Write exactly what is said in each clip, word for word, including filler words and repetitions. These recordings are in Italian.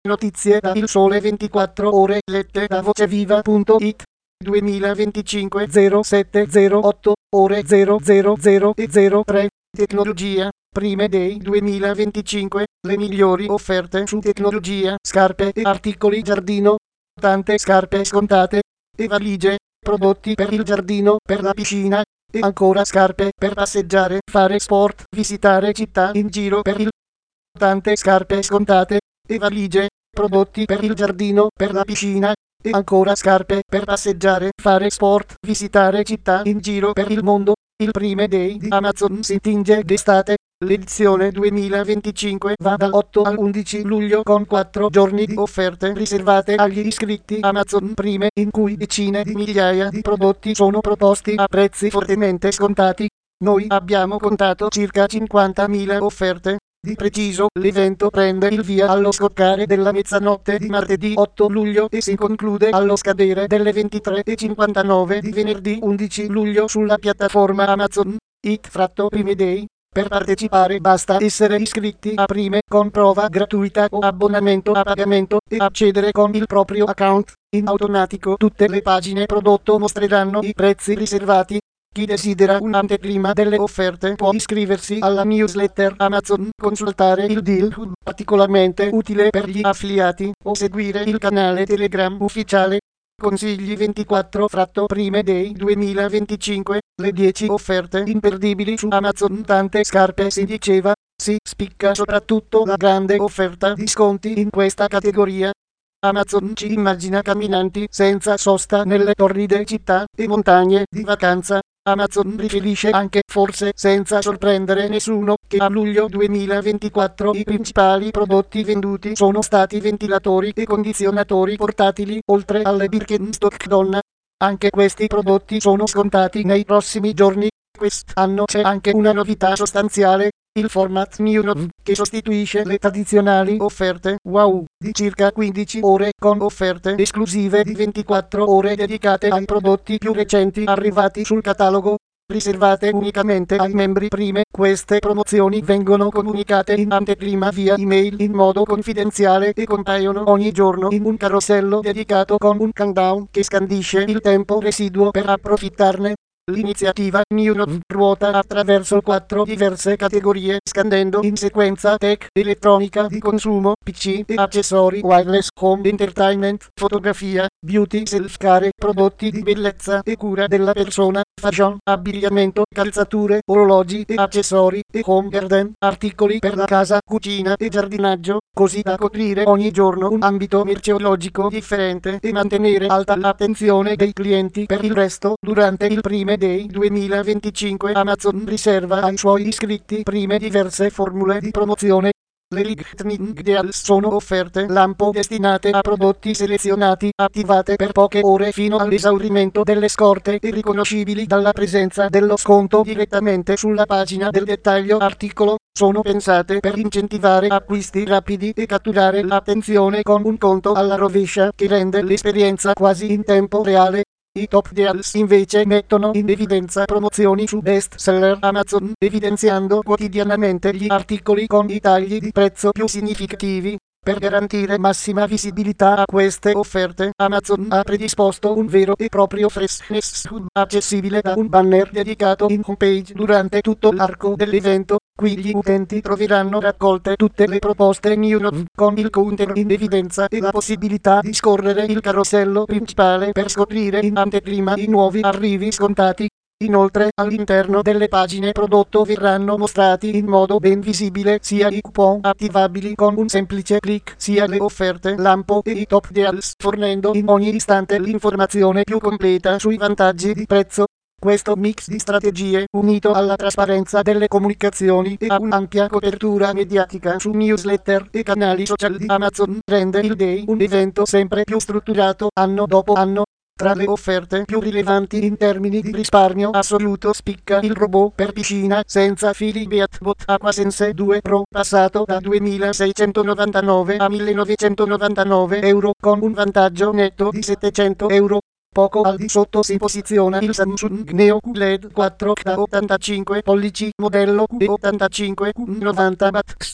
Notizie da Il Sole ventiquattro Ore lette da voceviva punto it. duemilaventicinque zero sette zero otto ore zero zero zero e zero tre. Tecnologia. Prime Day duemilaventicinque. Le migliori offerte su tecnologia, scarpe e articoli giardino. Tante scarpe scontate. E valigie. Prodotti per il giardino, per la piscina. E ancora scarpe per passeggiare, fare sport, visitare città in giro per il. Tante scarpe scontate. E valigie. Prodotti per il giardino, per la piscina. E ancora scarpe per passeggiare, fare sport, visitare città in giro per il mondo. Il Prime Day di Amazon si tinge d'estate. L'edizione duemilaventicinque va dal otto al undici luglio con quattro giorni di offerte riservate agli iscritti Amazon Prime, in cui decine di migliaia di prodotti sono proposti a prezzi fortemente scontati. Noi abbiamo contato circa cinquantamila offerte. Di preciso, l'evento prende il via allo scoccare della mezzanotte di martedì otto luglio e si conclude allo scadere delle ventitré e cinquantanove di venerdì undici luglio sulla piattaforma Amazon it-Prime Day. Per partecipare basta essere iscritti a Prime con prova gratuita o abbonamento a pagamento e accedere con il proprio account. In automatico tutte le pagine prodotto mostreranno i prezzi riservati. Chi desidera un'anteprima delle offerte può iscriversi alla newsletter Amazon, consultare il Deal Hub, particolarmente utile per gli affiliati, o seguire il canale Telegram ufficiale. Consigli ventiquattro Prime Day duemilaventicinque, le dieci offerte imperdibili su Amazon. Tante scarpe si diceva, si spicca soprattutto la grande offerta di sconti in questa categoria. Amazon ci immagina camminanti senza sosta nelle torride città e montagne di vacanza. Amazon riferisce anche, forse senza sorprendere nessuno, che a luglio duemilaventiquattro i principali prodotti venduti sono stati ventilatori e condizionatori portatili, oltre alle Birkenstock donna. Anche questi prodotti sono scontati nei prossimi giorni. Quest'anno c'è anche una novità sostanziale. Il format New Love, che sostituisce le tradizionali offerte wow di circa quindici ore con offerte esclusive di ventiquattro ore dedicate ai prodotti più recenti arrivati sul catalogo, riservate unicamente ai membri Prime. Queste promozioni vengono comunicate in anteprima via email in modo confidenziale e compaiono ogni giorno in un carosello dedicato con un countdown che scandisce il tempo residuo per approfittarne. L'iniziativa New Love ruota attraverso quattro diverse categorie, scandendo in sequenza tech, elettronica di consumo, P C e accessori wireless, home entertainment, fotografia, beauty, self-care, prodotti di bellezza e cura della persona, fashion, abbigliamento, calzature, orologi e accessori, e home garden, articoli per la casa, cucina e giardinaggio, così da coprire ogni giorno un ambito merceologico differente e mantenere alta l'attenzione dei clienti. Per il resto, durante il Prime Day duemilaventicinque Amazon riserva ai suoi iscritti Prime diverse formule di promozione. Le Lightning Deals sono offerte lampo destinate a prodotti selezionati, attivate per poche ore fino all'esaurimento delle scorte e riconoscibili dalla presenza dello sconto direttamente sulla pagina del dettaglio articolo. Sono pensate per incentivare acquisti rapidi e catturare l'attenzione con un conto alla rovescia che rende l'esperienza quasi in tempo reale. I top deals invece mettono in evidenza promozioni su best seller Amazon, evidenziando quotidianamente gli articoli con i tagli di prezzo più significativi. Per garantire massima visibilità a queste offerte, Amazon ha predisposto un vero e proprio Freshness Hub accessibile da un banner dedicato in homepage durante tutto l'arco dell'evento. Qui gli utenti troveranno raccolte tutte le proposte New Love con il counter in evidenza e la possibilità di scorrere il carosello principale per scoprire in anteprima i nuovi arrivi scontati. Inoltre, all'interno delle pagine prodotto verranno mostrati in modo ben visibile sia i coupon attivabili con un semplice clic, sia le offerte lampo e i top deals, fornendo in ogni istante l'informazione più completa sui vantaggi di prezzo. Questo mix di strategie, unito alla trasparenza delle comunicazioni e a un'ampia copertura mediatica su newsletter e canali social di Amazon, rende il Day un evento sempre più strutturato anno dopo anno. Tra le offerte più rilevanti in termini di risparmio assoluto spicca il robot per piscina senza fili BeatBot Aquasense due Pro, passato da duemilaseicentonovantanove a millenovecentonovantanove euro con un vantaggio netto di settecento euro. Poco al di sotto si posiziona il Samsung Neo Q L E D quattro K da ottantacinque pollici, modello Q ottantacinque Q novanta watt.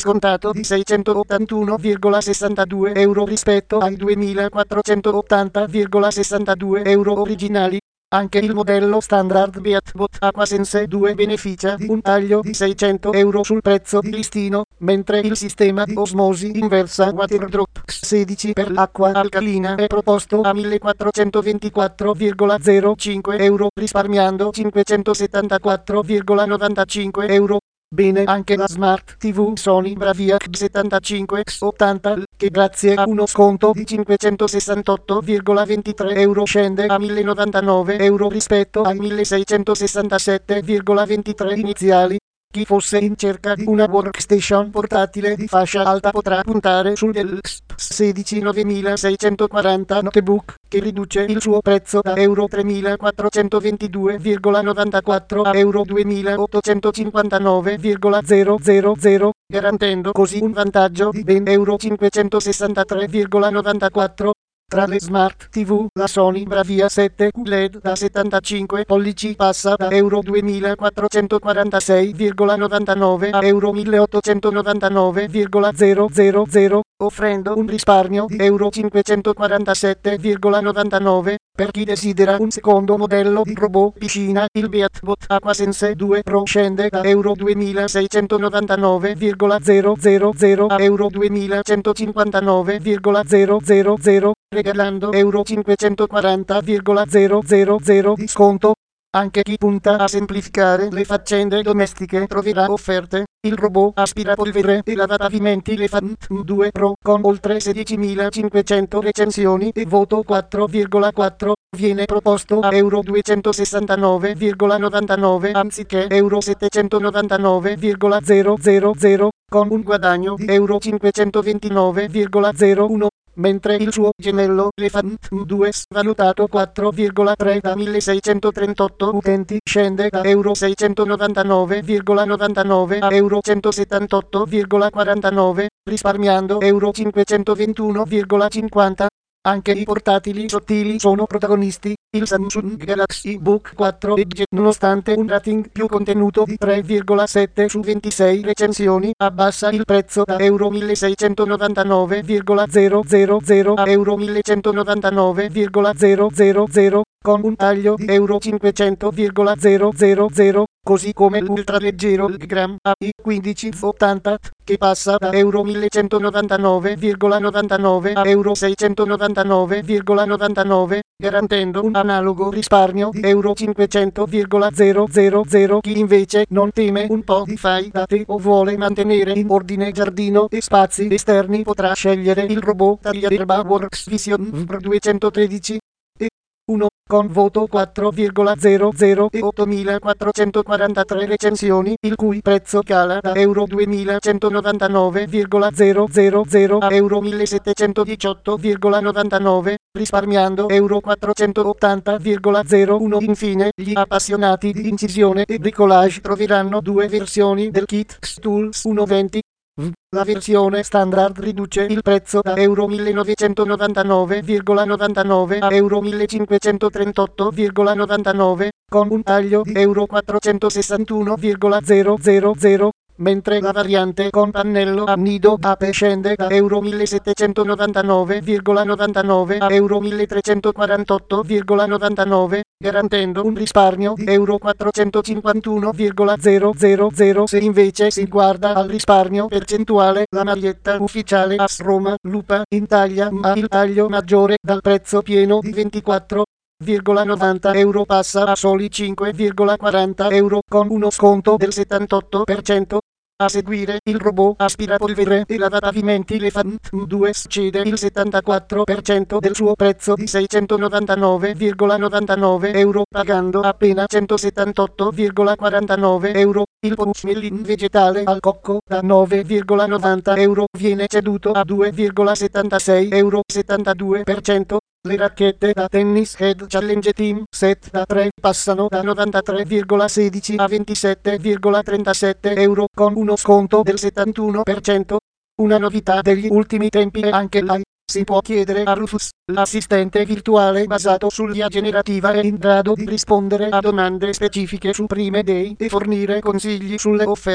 scontato di seicentottantuno virgola sessantadue euro rispetto ai duemilaquattrocentottanta virgola sessantadue euro originali. Anche il modello standard Beatbot Aquasense due beneficia di un taglio di seicento euro sul prezzo di listino, mentre il sistema di osmosi inversa Waterdrop X sedici per l'acqua alcalina è proposto a millequattrocentoventiquattro virgola zero cinque euro, risparmiando cinquecentosettantaquattro virgola novantacinque euro. Bene anche la Smart tivù Sony Bravia X settantacinque X ottanta L, che grazie a uno sconto di cinquecentosessantotto virgola ventitré euro scende a millenovantanove euro rispetto ai milleseicentosessantasette virgola ventitré iniziali. Chi fosse in cerca di una workstation portatile di fascia alta potrà puntare sul Dell X P S sedici novantaseicentoquaranta Notebook, che riduce il suo prezzo da euro tremilaquattrocentoventidue virgola novantaquattro a euro duemilaottocentocinquantanove virgola zero zero zero, garantendo così un vantaggio di ben euro cinquecentosessantatré virgola novantaquattro. Tra le Smart tivù, la Sony Bravia sette Q L E D da settantacinque pollici passa da euro duemilaquattrocentoquarantasei virgola novantanove a euro milleottocentonovantanove virgola zero zero zero, offrendo un risparmio di euro cinquecentoquarantasette virgola novantanove. Per chi desidera un secondo modello di robot piscina, il Beatbot Aquasense due Pro scende da euro duemilaseicentonovantanove virgola zero zero zero a euro duemilacentocinquantanove virgola zero zero zero, regalando euro cinquecentoquaranta virgola zero zero zero di sconto. Anche chi punta a semplificare le faccende domestiche troverà offerte. Il robot aspirapolvere e lavapavimenti Elefant M due Pro, con oltre sedicimilacinquecento recensioni e voto quattro virgola quattro, viene proposto a euro duecentosessantanove virgola novantanove anziché euro settecentonovantanove virgola zero zero zero, con un guadagno di euro cinquecentoventinove virgola zero uno. Mentre il suo gemello Elefant M due, valutato quattro virgola tre da milleseicentotrentotto utenti, scende da euro seicentonovantanove virgola novantanove a euro centosettantotto virgola quarantanove, risparmiando euro cinquecentoventuno virgola cinquanta. Anche i portatili sottili sono protagonisti. Il Samsung Galaxy Book quattro Edge, nonostante un rating più contenuto di tre virgola sette su ventisei recensioni, abbassa il prezzo da euro milleseicentonovantanove virgola zero zero zero a euro millecentonovantanove virgola zero zero zero, con un taglio di euro cinquecento virgola zero zero zero, così come l'ultraleggero Legram A I quindici ottanta, che passa da euro millecentonovantanove virgola novantanove a euro seicentonovantanove virgola novantanove, garantendo un analogo risparmio di euro cinquecento virgola zero zero zero. Chi invece non teme un po' di fai da te o vuole mantenere in ordine giardino e spazi esterni potrà scegliere il robot tagliaerba Works Vision V R duecentotredici e uno, con voto quattro virgola zero zero e ottomilaquattrocentoquarantatré recensioni, il cui prezzo cala da euro duemilacentonovantanove virgola zero zero zero a euro millesettecentodiciotto virgola novantanove, risparmiando euro quattrocentottanta virgola zero uno. Infine, gli appassionati di incisione e bricolage troveranno due versioni del kit X-Tools centoventi. La versione standard riduce il prezzo da euro millenovecentonovantanove virgola novantanove a euro millecinquecentotrentotto virgola novantanove, con un taglio di euro quattrocentosessantuno virgola zero zero zero, mentre la variante con pannello a nido ape scende da euro millesettecentonovantanove virgola novantanove a euro milletrecentoquarantotto virgola novantanove, garantendo un risparmio di euro quattrocentocinquantuno virgola zero zero zero. Se invece si guarda al risparmio percentuale, la maglietta ufficiale A S Roma Lupa in taglia M ha il taglio maggiore dal prezzo pieno di ventiquattro virgola novanta euro passa a soli cinque virgola quaranta euro, con uno sconto del settantotto per cento. A seguire, il robot aspirapolvere e lavapavimenti Elefant M due cede il settantaquattro per cento del suo prezzo di seicentonovantanove virgola novantanove euro, pagando appena centosettantotto virgola quarantanove euro. Il Pochmelin vegetale al cocco da nove virgola novanta euro viene ceduto a due virgola settantasei euro, settantadue per cento. Le racchette da tennis Head Challenge Team Set da tre passano da novantatré virgola sedici a ventisette virgola trentasette euro, con uno sconto del settantuno per cento. Una novità degli ultimi tempi è anche la si può chiedere a Rufus, l'assistente virtuale basato sull'I A generativa è in grado di rispondere a domande specifiche su Prime Day e fornire consigli sulle offerte.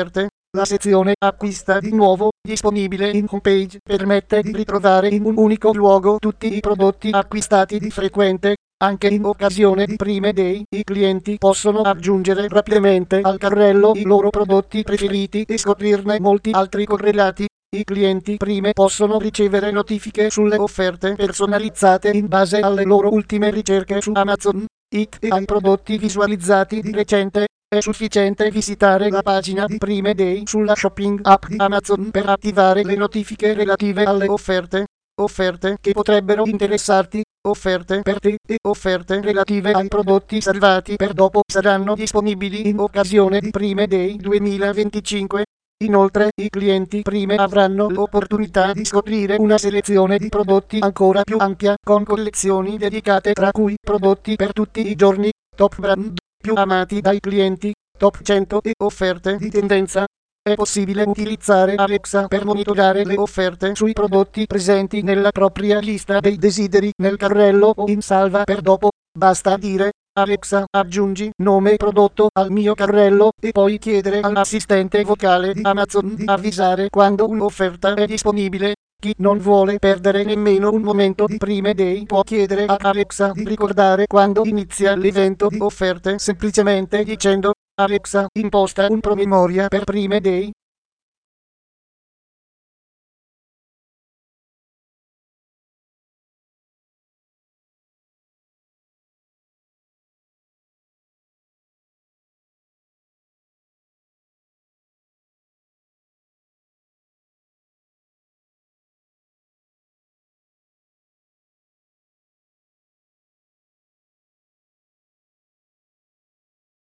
La sezione Acquista di nuovo, disponibile in homepage, permette di ritrovare in un unico luogo tutti i prodotti acquistati di frequente. Anche in occasione di Prime Day, i clienti possono aggiungere rapidamente al carrello i loro prodotti preferiti e scoprirne molti altri correlati. I clienti Prime possono ricevere notifiche sulle offerte personalizzate in base alle loro ultime ricerche su Amazon It e ai prodotti visualizzati di recente. È sufficiente visitare la pagina di Prime Day sulla shopping app di Amazon per attivare le notifiche relative alle offerte. Offerte che potrebbero interessarti, offerte per te e offerte relative ai prodotti salvati per dopo saranno disponibili in occasione di Prime Day duemilaventicinque. Inoltre, i clienti Prime avranno l'opportunità di scoprire una selezione di prodotti ancora più ampia, con collezioni dedicate tra cui prodotti per tutti i giorni, top brand più amati dai clienti, top cento e offerte di tendenza. È possibile utilizzare Alexa per monitorare le offerte sui prodotti presenti nella propria lista dei desideri nel carrello o in salva per dopo. Basta dire: Alexa, aggiungi nome prodotto al mio carrello, e poi chiedere all'assistente vocale di Amazon di avvisare quando un'offerta è disponibile. Chi non vuole perdere nemmeno un momento di Prime Day può chiedere a Alexa di ricordare quando inizia l'evento di offerte semplicemente dicendo: Alexa, imposta un promemoria per Prime Day.